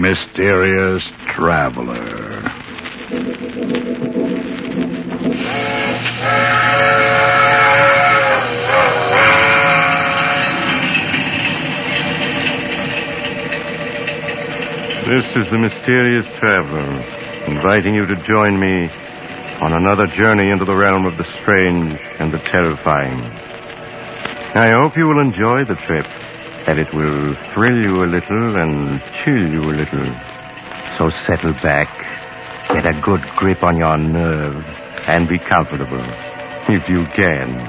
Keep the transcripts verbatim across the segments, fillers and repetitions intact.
mysterious traveler. This is the mysterious traveler, inviting you to join me on another journey into the realm of the strange and the terrifying. I hope you will enjoy the trip, that it will thrill you a little and chill you a little. So settle back, get a good grip on your nerve, and be comfortable, if you can.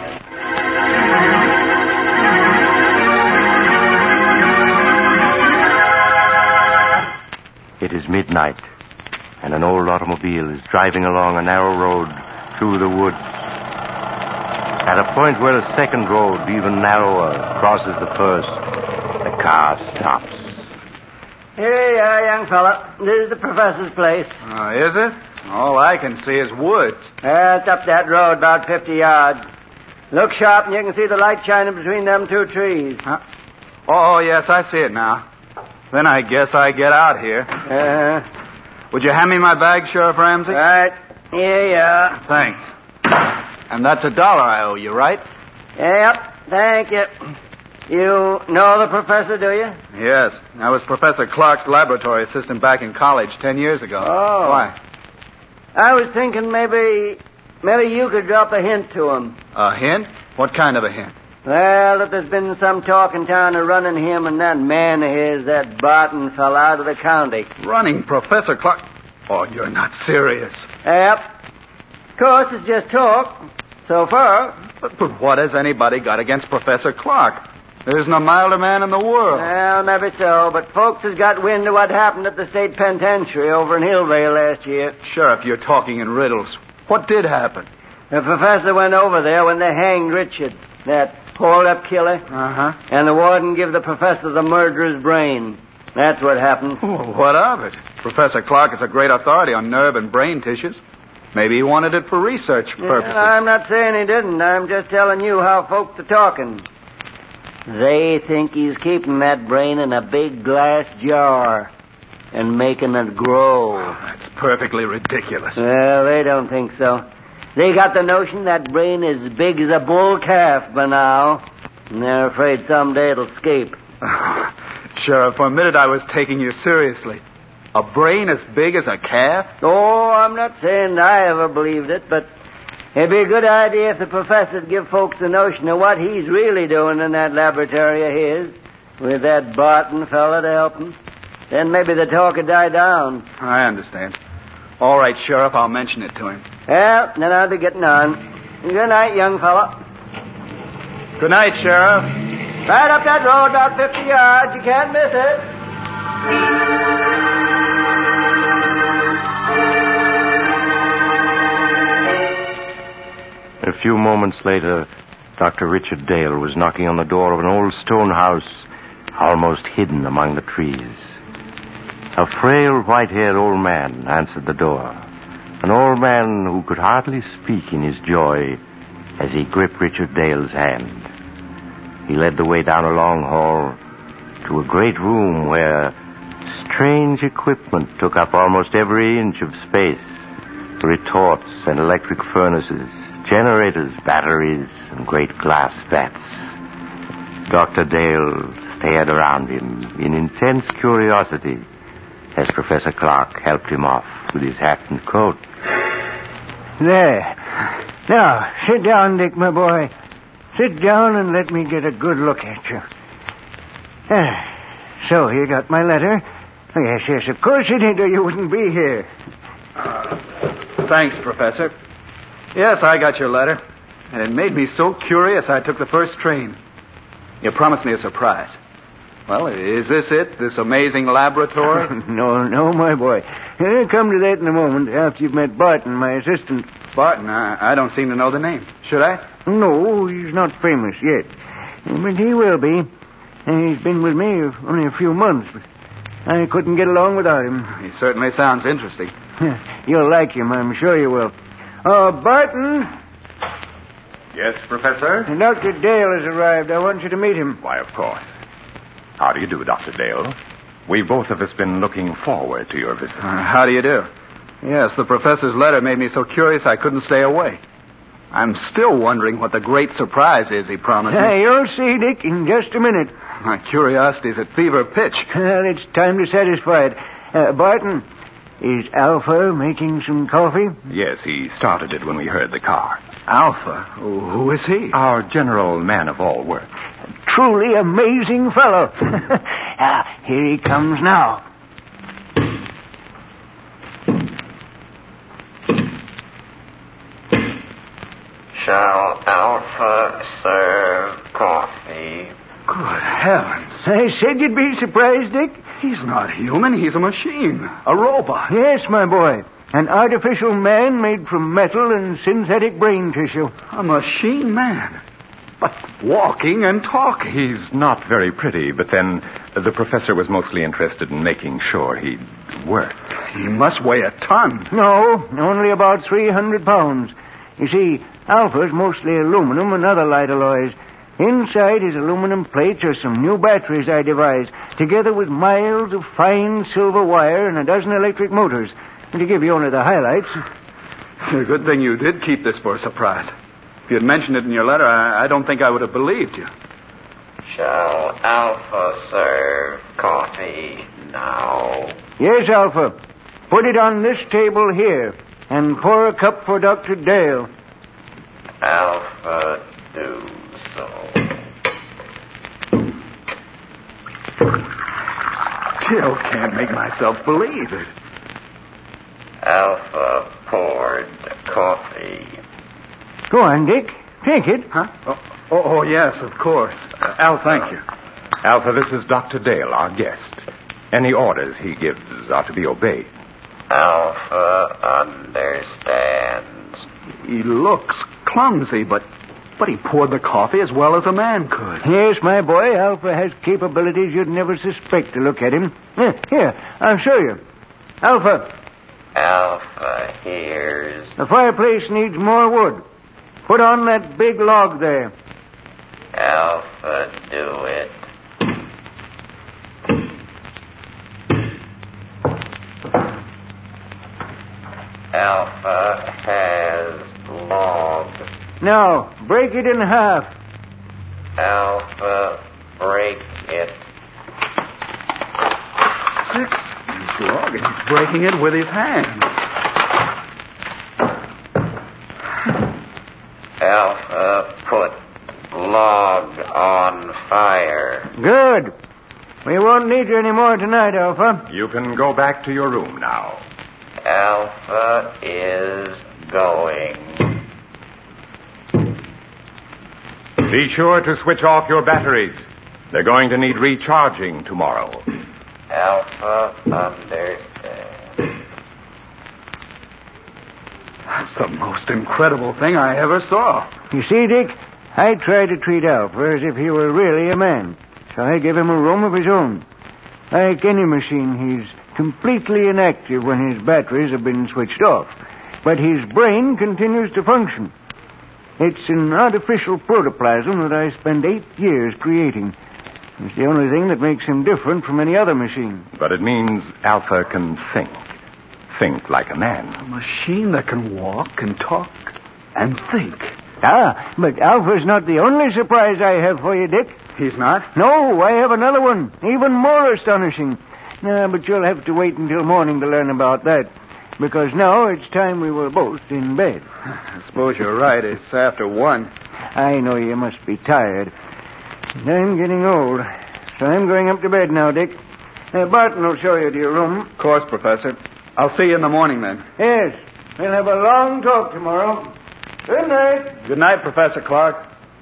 It is midnight, and an old automobile is driving along a narrow road through the woods. At a point where a second road, even narrower, crosses the first, the car stops. Here you are, young fella. This is the professor's place. Uh, is it? All I can see is woods. Uh, it's up that road about fifty yards. Look sharp and you can see the light shining between them two trees. Huh? Oh, yes, I see it now. Then I guess I get out here. Uh, Would you hand me my bag, Sheriff Ramsey? right. Here you are. Thanks. And that's a dollar I owe you, right? Yep, thank you. You know the professor, do you? Yes. I was Professor Clark's laboratory assistant back in college ten years ago. Oh. Why? I was thinking maybe, maybe you could drop a hint to him. A hint? What kind of a hint? Well, that there's been some talk in town of running him and that man of his, that Barton fella, out of the county. Running Professor Clark? Oh, you're not serious. Yep. Of course, it's just talk. So far. But, but what has anybody got against Professor Clark? There isn't a milder man in the world. Well, maybe so, but folks has got wind of what happened at the state penitentiary over in Hillvale last year. Sheriff, you're talking in riddles. What did happen? The professor went over there when they hanged Richard, that hold-up killer. Uh-huh. And the warden gave the professor the murderer's brain. That's what happened. Well, what of it? Professor Clark is a great authority on nerve and brain tissues. Maybe he wanted it for research purposes. Yeah, I'm not saying he didn't. I'm just telling you how folks are talking. They think he's keeping that brain in a big glass jar and making it grow. Oh, that's perfectly ridiculous. Well, they don't think so. They got the notion that brain is big as a bull calf by now, and they're afraid someday it'll escape. Sheriff, for a minute I was taking you seriously. A brain as big as a calf? Oh, I'm not saying I ever believed it, but it'd be a good idea if the professor'd give folks the notion of what he's really doing in that laboratory of his, with that Barton fella to help him. Then maybe the talk would die down. I understand. All right, Sheriff, I'll mention it to him. Well, then I'll be getting on. Good night, young fella. Good night, Sheriff. Right up that road about fifty yards. You can't miss it. A few moments later, Doctor Richard Dale was knocking on the door of an old stone house almost hidden among the trees. A frail, white-haired old man answered the door, an old man who could hardly speak in his joy as he gripped Richard Dale's hand. He led the way down a long hall to a great room where strange equipment took up almost every inch of space. Retorts and electric furnaces, generators, batteries, and great glass vats. Doctor Dale stared around him in intense curiosity as Professor Clark helped him off with his hat and coat. There. Now, sit down, Dick, my boy. Sit down and let me get a good look at you. Ah, so, you got my letter? Oh, yes, yes, of course you did, or you wouldn't be here. Uh, thanks, Professor. Yes, I got your letter. And it made me so curious I took the first train. You promised me a surprise. Well, is this it, this amazing laboratory? no, no, my boy. I'll come to that in a moment after you've met Barton, my assistant. Barton? I, I don't seem to know the name. Should I? No, he's not famous yet. But he will be. He's been with me only a few months, but I couldn't get along without him. He certainly sounds interesting. You'll like him, I'm sure you will. Oh, Barton. Yes, Professor? Doctor Dale has arrived. I want you to meet him. Why, of course. How do you do, Doctor Dale? We've both of us been looking forward to your visit. Uh, how do you do? Yes, the professor's letter made me so curious I couldn't stay away. I'm still wondering what the great surprise is he promised me. Hey, you'll see, Dick, in just a minute. My curiosity's at fever pitch. Well, it's time to satisfy it. Uh, Barton, is Alpha making some coffee? Yes, he started it when we heard the car. Alpha? Who is he? Our general man of all work. Truly amazing fellow. Ah, here he comes now. Shall Alpha serve coffee? Good heavens. I said you'd be surprised, Dick. He's not human. He's a machine. A robot. Yes, my boy. An artificial man made from metal and synthetic brain tissue. A machine man. But walking and talking. He's not very pretty, but then the professor was mostly interested in making sure he'd work. He must weigh a ton. No, only about three hundred pounds. You see, Alpha's mostly aluminum and other light alloys. Inside his aluminum plates are some new batteries I devised, together with miles of fine silver wire and a dozen electric motors. And to give you only the highlights... It's a good thing you did keep this for a surprise. If you had mentioned it in your letter, I, I don't think I would have believed you. Shall Alpha serve coffee now? Yes, Alpha. Put it on this table here, and pour a cup for Doctor Dale. Alpha, do so. Still can't make myself believe it. Alpha poured coffee. Go on, Dick. Take it. Huh? Oh, oh, oh yes, of course. Uh, Al, thank you. Alpha, this is Doctor Dale, our guest. Any orders he gives are to be obeyed. Alpha understands. He looks clumsy, but but he poured the coffee as well as a man could. Yes, my boy, Alpha has capabilities you'd never suspect to look at him. Here, here, I'll show you. Alpha. Alpha hears. The fireplace needs more wood. Put on that big log there. Alpha, do it. Alpha has log. Now, break it in half. Alpha, break it. Six-inch log, and he's breaking it with his hands. Alpha, put log on fire. Good. We won't need you any more tonight, Alpha. You can go back to your room now. Alpha is going. Be sure to switch off your batteries. They're going to need recharging tomorrow. Alpha understands. That's the most incredible thing I ever saw. You see, Dick, I tried to treat Alpha as if he were really a man. So I gave him a room of his own. Like any machine, he's completely inactive when his batteries have been switched off. But his brain continues to function. It's an artificial protoplasm that I spent eight years creating. It's the only thing that makes him different from any other machine. But it means Alpha can think. Think like a man. A machine that can walk and talk and think. Ah, but Alpha's not the only surprise I have for you, Dick. He's not? No, I have another one, even more astonishing. No, but you'll have to wait until morning to learn about that. Because now it's time we were both in bed. I suppose you're right. It's after one. I know you must be tired. I'm getting old. So I'm going up to bed now, Dick. Uh, Barton will show you to your room. Of course, Professor. I'll see you in the morning, then. Yes. We'll have a long talk tomorrow. Good night. Good night, Professor Clark.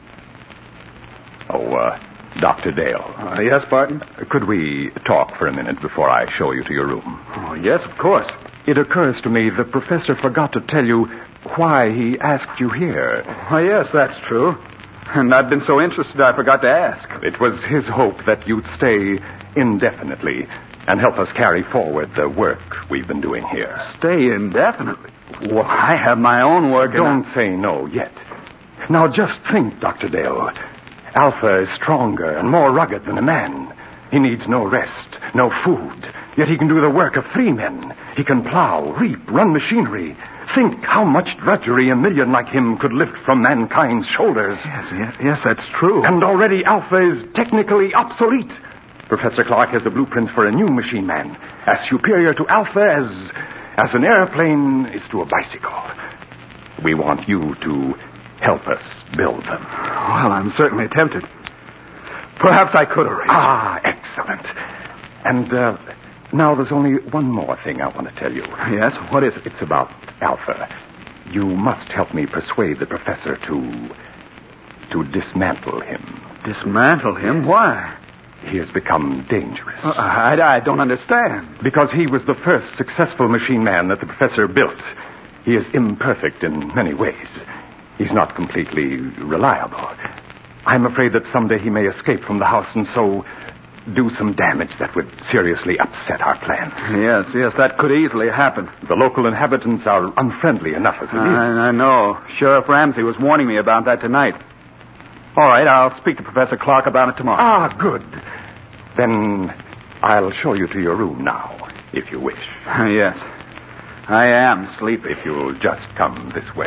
Oh, uh, Doctor Dale. Uh, yes, Barton? Could we talk for a minute before I show you to your room? Oh, yes, of course. It occurs to me the professor forgot to tell you why he asked you here. Oh, yes, that's true. And I've been so interested I forgot to ask. It was his hope that you'd stay indefinitely and help us carry forward the work we've been doing here. Stay indefinitely? Well, I have my own work. Don't I... say no yet. Now, just think, Doctor Dale. Alpha is stronger and more rugged than a man. He needs no rest, no food. Yet he can do the work of three men. He can plow, reap, run machinery. Think how much drudgery a million like him could lift from mankind's shoulders. Yes, yes, yes, that's true. And already Alpha is technically obsolete. Professor Clark has the blueprints for a new machine man, as superior to Alpha as, as an airplane is to a bicycle. We want you to help us build them. Well, I'm certainly tempted. Perhaps I could arrange. Ah, excellent. And uh, now there's only one more thing I want to tell you. Yes? What is it? It's about Alpha. You must help me persuade the professor to... to dismantle him. Dismantle him? Why? He has become dangerous. Uh, I, I don't understand. Because he was the first successful machine man that the professor built. He is imperfect in many ways. He's not completely reliable. I'm afraid that someday he may escape from the house and so do some damage that would seriously upset our plans. Yes, yes, that could easily happen. The local inhabitants are unfriendly enough as it is. I, I know. Sheriff Ramsey was warning me about that tonight. All right, I'll speak to Professor Clark about it tomorrow. Ah, good. Then I'll show you to your room now, if you wish. Yes. I am sleepy. If you'll just come this way.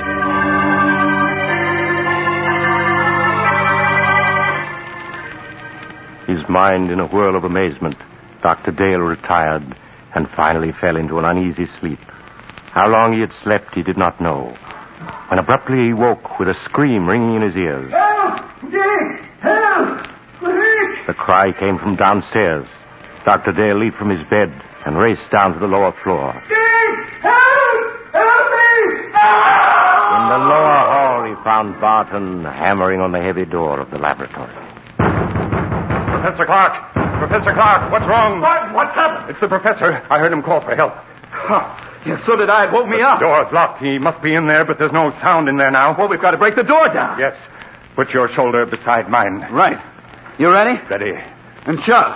His mind in a whirl of amazement, Doctor Dale retired and finally fell into an uneasy sleep. How long he had slept, he did not know. When abruptly he woke with a scream ringing in his ears. Help! Dick! Help! Quick! The cry came from downstairs. Doctor Dale leaped from his bed and raced down to the lower floor. Dick! Help! Help me! Ah! In the lower hall, he found Barton hammering on the heavy door of the laboratory. Professor Clark! Professor Clark, what's wrong? What? What's happened? It's the professor. I heard him call for help. Oh, yes, so did I. It woke me up. The door's locked. He must be in there, but there's no sound in there now. Well, we've got to break the door down. Yes. Put your shoulder beside mine. Right. You ready? Ready. And shove.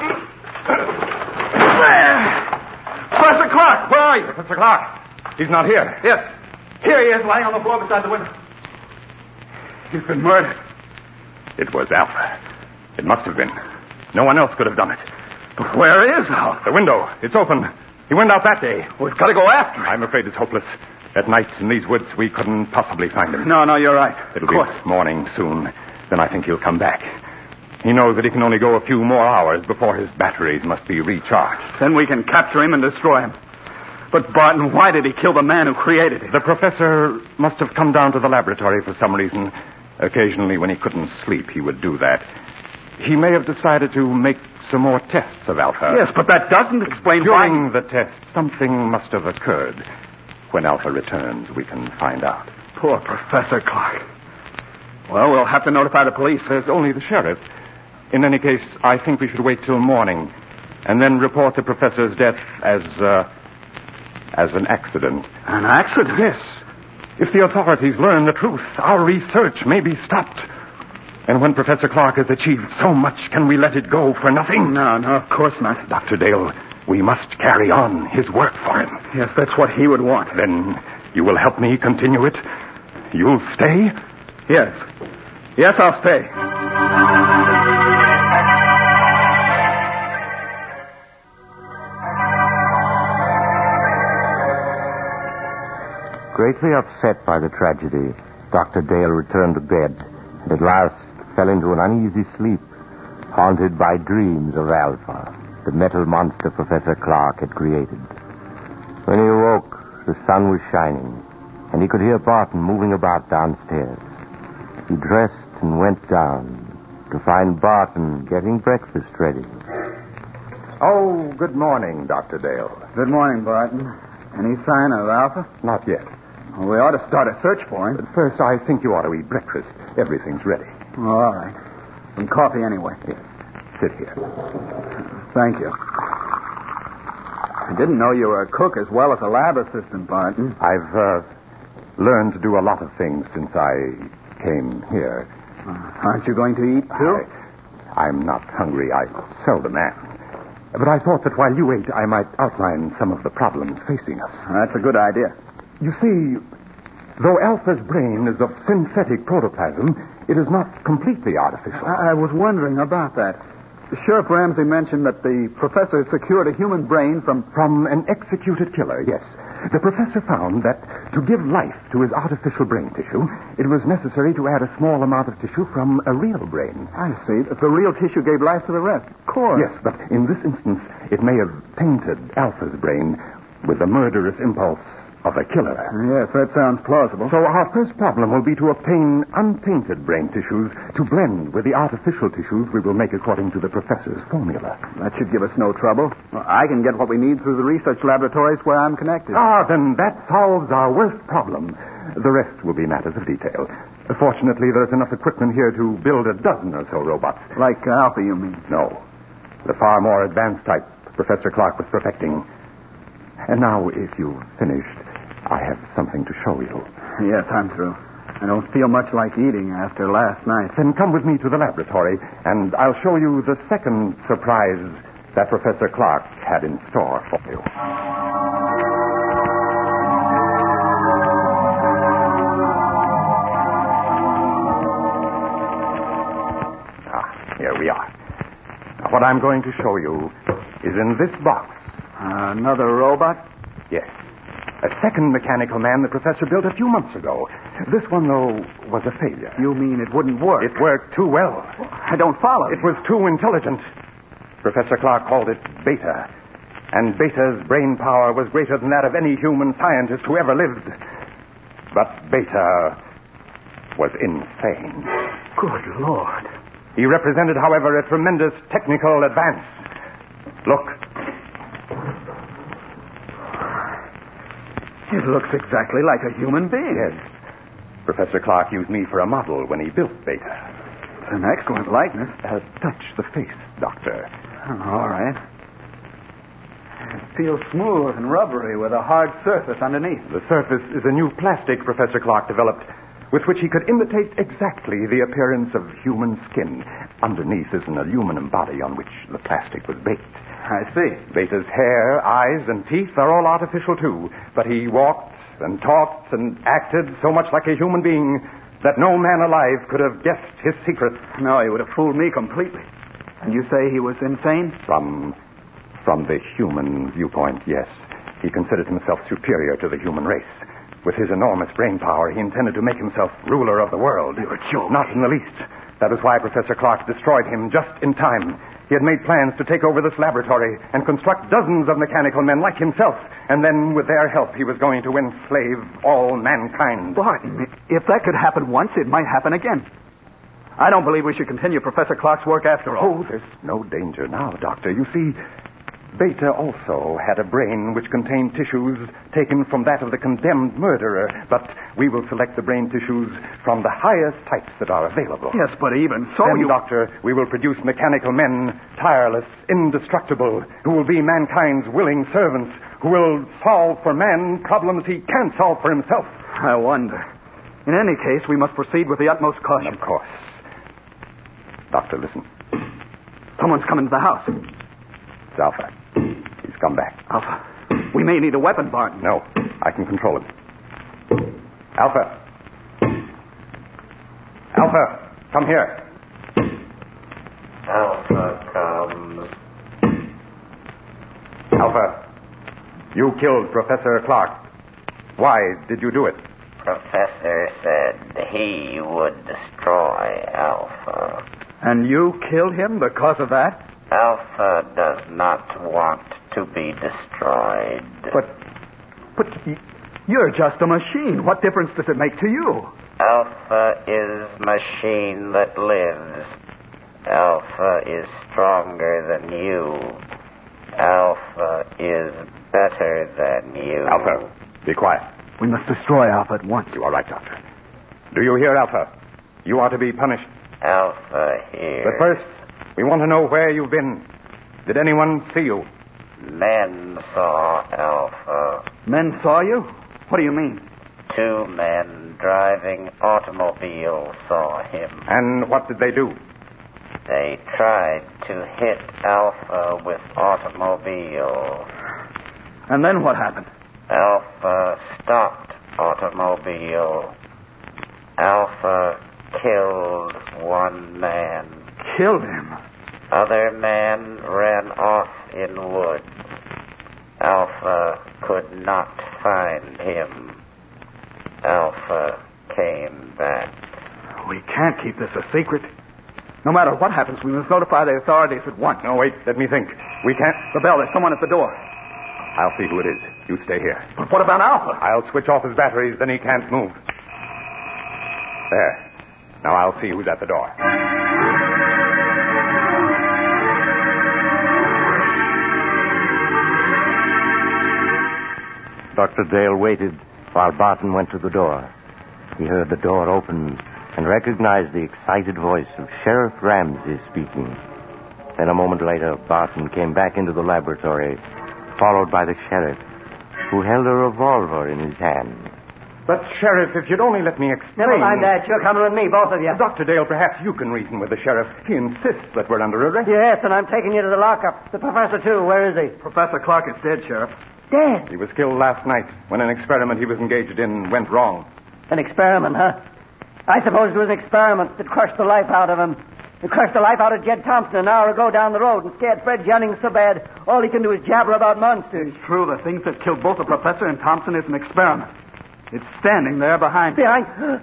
Professor Clark, where are you? Professor Clark. He's not here. Yes. Here he is, lying on the floor beside the window. He's been murdered. It was Alpha. It must have been. No one else could have done it. But where is Alpha? The window. It's open. He went out that day. We've got to go after him. I'm afraid it's hopeless. At night in these woods, we couldn't possibly find him. No, no, you're right. It'll be morning soon. Then I think he'll come back. He knows that he can only go a few more hours before his batteries must be recharged. Then we can capture him and destroy him. But, Barton, why did he kill the man who created him? The professor must have come down to the laboratory for some reason. Occasionally, when he couldn't sleep, he would do that. He may have decided to make some more tests of Alpha. Yes, but that doesn't explain During why... the test, something must have occurred. When Alpha returns, we can find out. Poor Professor Clark. Well, we'll have to notify the police. There's only the sheriff. In any case, I think we should wait till morning and then report the professor's death as, uh, as an accident. An accident? Yes. If the authorities learn the truth, our research may be stopped. And when Professor Clark has achieved so much, can we let it go for nothing? No, no, of course not. Doctor Dale, we must carry on his work for him. Yes, that's what he would want. Then you will help me continue it? You'll stay? Yes. Yes, I'll stay. Greatly upset by the tragedy, Doctor Dale returned to bed and at last fell into an uneasy sleep, haunted by dreams of Alpha, the metal monster Professor Clark had created. When he awoke, the sun was shining, and he could hear Barton moving about downstairs. He dressed and went down to find Barton getting breakfast ready. Oh, good morning, Doctor Dale. Good morning, Barton. Any sign of Alpha? Not yet. Well, we ought to start a search for him. But first, I think you ought to eat breakfast. Everything's ready. Oh, all right. Some coffee anyway. Yes. Sit here. Thank you. I didn't know you were a cook as well as a lab assistant, Barton. I've uh, learned to do a lot of things since I came here. Uh, aren't you going to eat, too? I, I'm not hungry. I seldom am. But I thought that while you ate, I might outline some of the problems facing us. That's a good idea. You see, though Alpha's brain is of synthetic protoplasm, it is not completely artificial. I, I was wondering about that. Sheriff Ramsey mentioned that the professor secured a human brain from... From an executed killer, yes. The professor found that to give life to his artificial brain tissue, it was necessary to add a small amount of tissue from a real brain. I see. The real tissue gave life to the rest. Of course. Yes, but in this instance, it may have painted Alpha's brain with the murderous impulse of a killer. Yes, that sounds plausible. So our first problem will be to obtain untainted brain tissues to blend with the artificial tissues we will make according to the professor's formula. That should give us no trouble. Well, I can get what we need through the research laboratories where I'm connected. Ah, then that solves our worst problem. The rest will be matters of detail. Fortunately, there's enough equipment here to build a dozen or so robots. Like Alpha, you mean? No. The far more advanced type Professor Clark was perfecting. And now, if you've finished, I have something to show you. Yes, I'm through. I don't feel much like eating after last night. Then come with me to the laboratory, and I'll show you the second surprise that Professor Clark had in store for you. Ah, here we are. Now, what I'm going to show you is in this box. Uh, another robot? Yes. A second mechanical man the professor built a few months ago. This one, though, was a failure. You mean it wouldn't work? It worked too well. I don't follow. It was too intelligent. Professor Clark called it Beta. And Beta's brain power was greater than that of any human scientist who ever lived. But Beta was insane. Good Lord. He represented, however, a tremendous technical advance. Look. It looks exactly like a human being. Yes. Professor Clark used me for a model when he built Beta. It's an excellent likeness. Uh, touch the face, Doctor. Oh, all right. It feels smooth and rubbery with a hard surface underneath. The surface is a new plastic Professor Clark developed with which he could imitate exactly the appearance of human skin. Underneath is an aluminum body on which the plastic was baked. I see. Beta's hair, eyes, and teeth are all artificial, too. But he walked and talked and acted so much like a human being that no man alive could have guessed his secret. No, he would have fooled me completely. And you say he was insane? From, from the human viewpoint, yes. He considered himself superior to the human race. With his enormous brain power, he intended to make himself ruler of the world. You're joking. Not in the least. That was why Professor Clark destroyed him just in time. He had made plans to take over this laboratory and construct dozens of mechanical men like himself. And then, with their help, he was going to enslave all mankind. Pardon me. If that could happen once, it might happen again. I don't believe we should continue Professor Clark's work after all. Oh, there's no danger now, Doctor. You see, Beta also had a brain which contained tissues taken from that of the condemned murderer, but we will select the brain tissues from the highest types that are available. Yes, but even so, then, you... Doctor, we will produce mechanical men, tireless, indestructible, who will be mankind's willing servants, who will solve for man problems he can't solve for himself. I wonder. In any case, we must proceed with the utmost caution. Of course. Doctor, listen. Someone's come into the house. It's Alpha. He's come back. Alpha, we may need a weapon, Barton. No, I can control him. Alpha. Alpha, come here. Alpha comes. Alpha, you killed Professor Clark. Why did you do it? Professor said he would destroy Alpha. And you killed him because of that? Alpha does not want to be destroyed. But, but you're just a machine. What difference does it make to you? Alpha is machine that lives. Alpha is stronger than you. Alpha is better than you. Alpha, be quiet. We must destroy Alpha at once. You are right, Doctor. Do you hear, Alpha? You are to be punished. Alpha here. But first, we want to know where you've been. Did anyone see you? Men saw Alpha. Men saw you? What do you mean? Two men driving automobiles saw him. And what did they do? They tried to hit Alpha with automobiles. And then what happened? Alpha stopped automobile. Alpha killed one man. Killed him? Other man ran off in woods. Alpha could not find him. Alpha came back. We can't keep this a secret. No matter what happens, we must notify the authorities at once. No, wait, let me think. We can't... The bell, there's someone at the door. I'll see who it is. You stay here. But what about Alpha? I'll switch off his batteries, then he can't move. There. Now I'll see who's at the door. Doctor Dale waited while Barton went to the door. He heard the door open and recognized the excited voice of Sheriff Ramsey speaking. Then a moment later, Barton came back into the laboratory, followed by the sheriff, who held a revolver in his hand. But, Sheriff, if you'd only let me explain... Never mind that. You're coming with me, both of you. Doctor Dale, perhaps you can reason with the sheriff. He insists that we're under arrest. Yes, and I'm taking you to the lockup. The professor, too. Where is he? Professor Clark is dead, Sheriff. Dead? He was killed last night when an experiment he was engaged in went wrong. An experiment, huh? I suppose it was an experiment that crushed the life out of him. It crushed the life out of Jed Thompson an hour ago down the road and scared Fred Jennings so bad all he can do is jabber about monsters. It's true. The things that killed both the professor and Thompson is an experiment. It's standing there behind... Behind...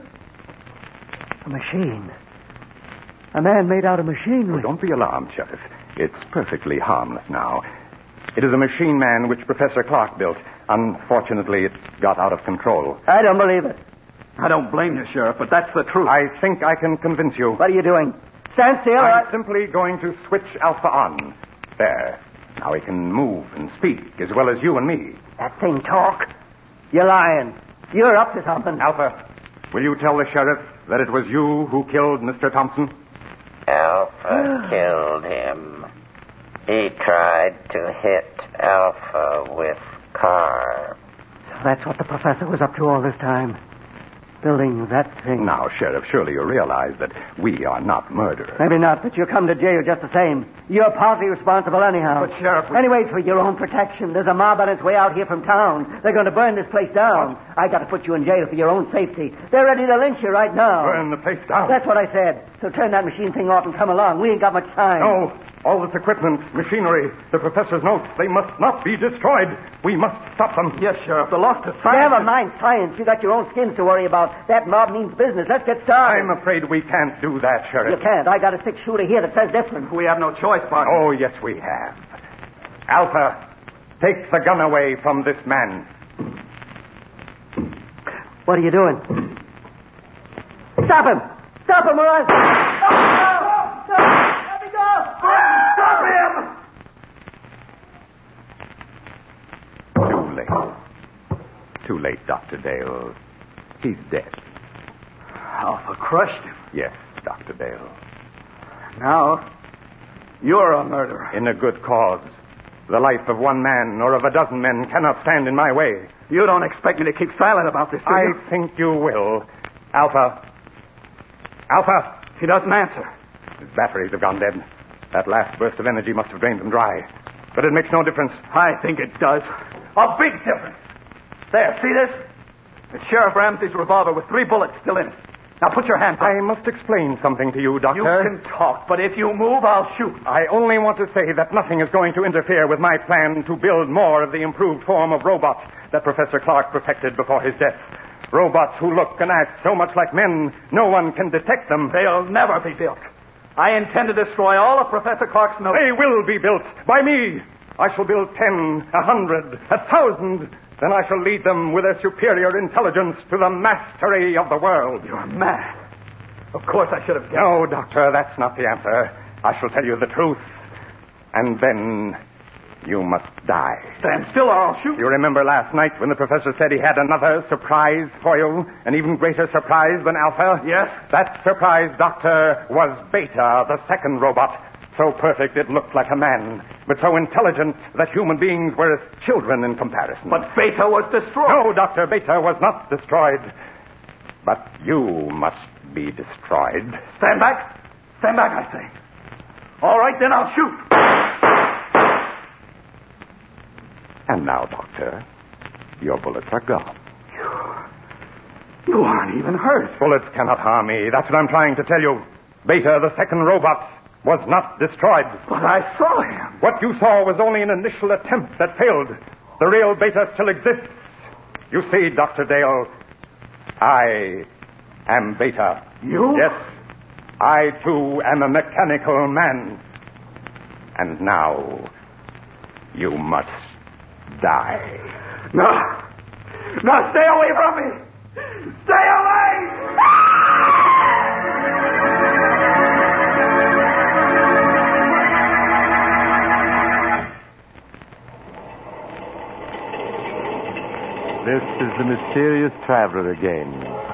A machine. A man made out of machinery. Oh, don't be alarmed, Sheriff. It's perfectly harmless now. It is a machine man which Professor Clark built. Unfortunately, it got out of control. I don't believe it. I don't blame you, Sheriff, but that's the truth. I think I can convince you. What are you doing? Stand still. I'm or... simply going to switch Alpha on. There. Now he can move and speak as well as you and me. That thing talk? You're lying. You're up to something. Alpha, will you tell the sheriff that it was you who killed Mister Thompson? Alpha killed him. He tried to hit Alpha with car. So that's what the professor was up to all this time. Building that thing. Now, Sheriff, surely you realize that we are not murderers. Maybe not, but you'll come to jail just the same. You're partly responsible anyhow. But, Sheriff... We... Anyway, for your own protection. There's a mob on its way out here from town. They're going to burn this place down. What? I got to put you in jail for your own safety. They're ready to lynch you right now. Burn the place down? That's what I said. So turn that machine thing off and come along. We ain't got much time. No. All this equipment, machinery, the professor's notes, they must not be destroyed. We must stop them. Yes, Sheriff. The loss to science... Never mind science. You got your own skins to worry about. That mob means business. Let's get started. I'm afraid we can't do that, Sheriff. You can't. I got a six-shooter here that says different. We have no choice, Barton. Oh, yes, we have. Alpha, take the gun away from this man. What are you doing? Stop him! Stop him, or else... No! No! No! Let me go! Stop him! Too late. Too late, Doctor Dale. He's dead. Alpha crushed him. Yes, Doctor Dale. Now, you're a murderer. In a good cause. The life of one man or of a dozen men cannot stand in my way. You don't expect me to keep silent about this, do I you? think you will. Alpha. Alpha. He doesn't answer. His batteries have gone dead. That last burst of energy must have drained them dry. But it makes no difference. I think it does. A big difference. There, see this? It's Sheriff Ramsey's revolver with three bullets still in it. Now put your hands up. I must explain something to you, Doctor. You can talk, but if you move, I'll shoot. I only want to say that nothing is going to interfere with my plan to build more of the improved form of robots that Professor Clark perfected before his death. Robots who look and act so much like men, no one can detect them. They'll never be built. I intend to destroy all of Professor Clark's notes. They will be built by me. I shall build ten, a hundred, a thousand. Then I shall lead them with their superior intelligence to the mastery of the world. You're mad. Of course I should have guessed. No, Doctor, that's not the answer. I shall tell you the truth. And then you must die. Stand still or I'll shoot. You remember last night when the professor said he had another surprise for you? An even greater surprise than Alpha? Yes. That surprise, Doctor, was Beta, the second robot. So perfect it looked like a man, but so intelligent that human beings were as children in comparison. But Beta was destroyed. No, Doctor, Beta was not destroyed. But you must be destroyed. Stand back. Stand back, I say. All right, then I'll shoot. And now, Doctor, your bullets are gone. You, you aren't even hurt. Bullets cannot harm me. That's what I'm trying to tell you. Beta, the second robot, was not destroyed. But I saw him. What you saw was only an initial attempt that failed. The real Beta still exists. You see, Doctor Dale, I am Beta. You? Yes, I too am a mechanical man. And now, you must die. No. No, stay away from me. Stay away! This is the mysterious traveler again.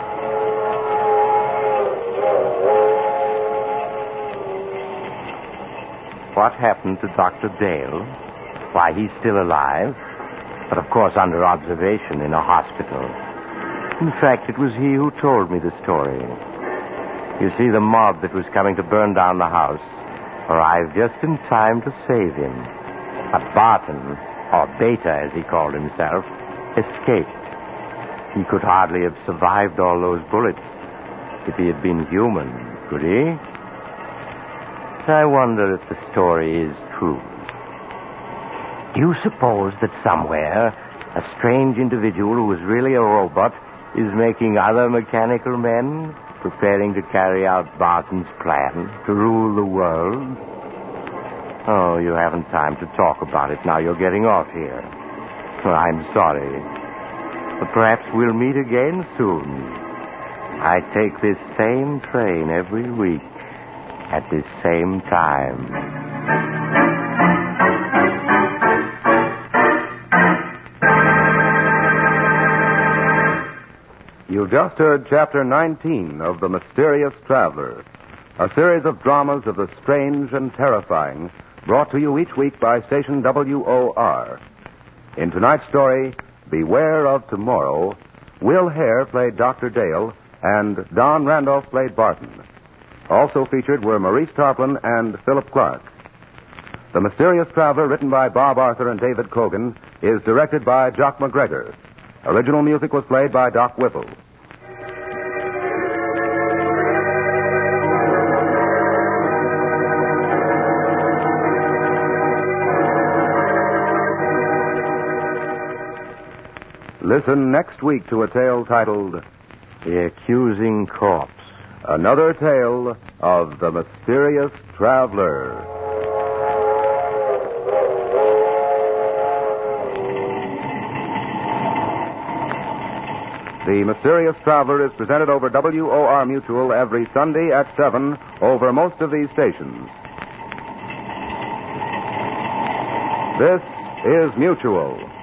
What happened to Doctor Dale? Why, he's still alive, but of course under observation in a hospital. In fact, it was he who told me the story. You see, the mob that was coming to burn down the house arrived just in time to save him. But Barton, or Beta as he called himself, escaped. He could hardly have survived all those bullets if he had been human, could he? I wonder if the story is true. Do you suppose that somewhere a strange individual who is really a robot is making other mechanical men, preparing to carry out Barton's plan to rule the world? Oh, you haven't time to talk about it now. You're getting off here. I'm sorry. But perhaps we'll meet again soon. I take this same train every week at this same time. You've just heard Chapter nineteen of The Mysterious Traveler, a series of dramas of the strange and terrifying, brought to you each week by station W O R. In tonight's story, Beware of Tomorrow, Will Hare played Doctor Dale, and Don Randolph played Barton. Also featured were Maurice Tarplin and Philip Clark. The Mysterious Traveler, written by Bob Arthur and David Cogan, is directed by Jock McGregor. Original music was played by Doc Whipple. Listen next week to a tale titled The Accusing Corpse. Another Tale of the Mysterious Traveler. The Mysterious Traveler is presented over W O R Mutual every Sunday at seven over most of these stations. This is Mutual.